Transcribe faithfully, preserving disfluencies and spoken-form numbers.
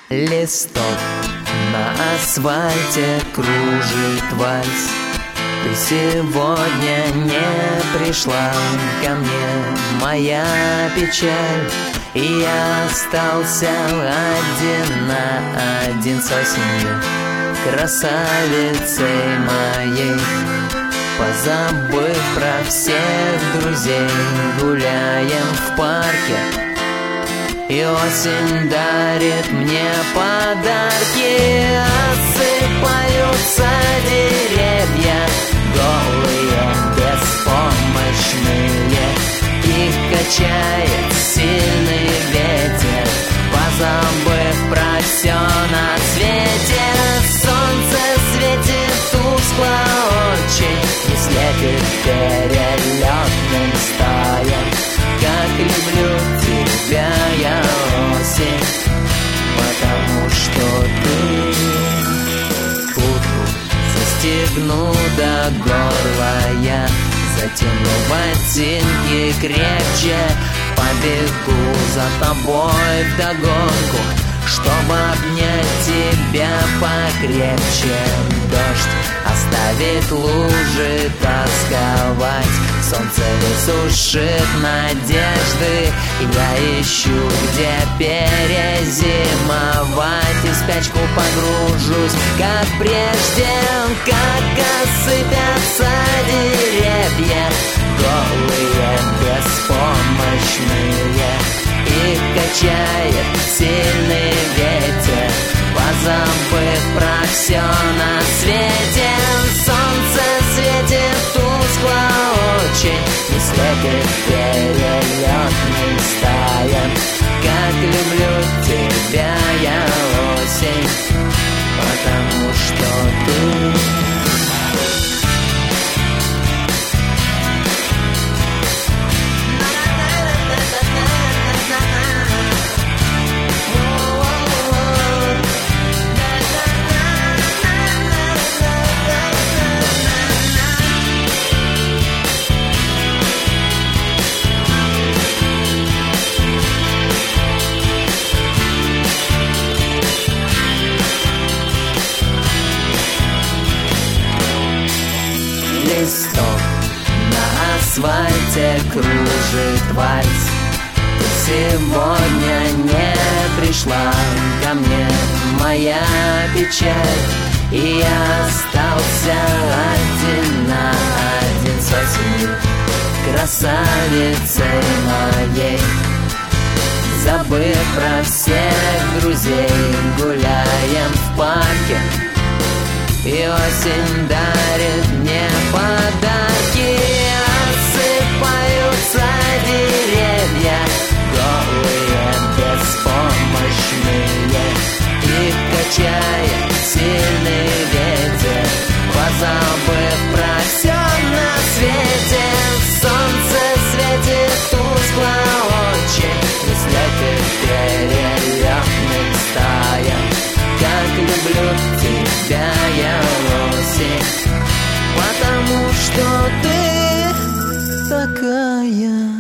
Листок на асфальте кружит вальс. Ты сегодня не пришла ко мне, моя печаль, и я остался один на один с осенью, красавицей моей. Позабыв про всех друзей, гуляем в парке, и осень дарит мне подарки. Осыпаются деревья, голые, беспомощные, их качает сильный ветер. Позабыв про все на свете, солнце светит тускло очень, не слепит перелетным стаям. Как люблю тебя я, осень, потому что ты. Куртку застегну до горла я, затяну ботинки крепче, побегу за тобой вдогонку, чтобы обнять тебя покрепче. Дождь оставит лужи тосковать, солнце высушит надежды, и я ищу, где перезимовать, и в спячку погружусь, как прежде. Как осыпятся деревья, голые, беспомощные, их качает сильный ветер. Позабыв про все на свете, солнце светит тускло очень, не слепит перелетным стаям. Как люблю тебя я, осень, потому что ты. Листок на асфальте кружит вальс. Ты сегодня не пришла ко мне, моя печаль, и я остался один на один с осенью, красавицей моей. Забыв про всех друзей, гуляем в парке, и осень дарит мне подарки. Осыпаются деревья, голые, беспомощные, их качает сильный ветер. Позабыв про все на свете, солнце светит тускло очень, не слепит перелетным стаям. Как люблю тебя я, осень, потому что ты такая.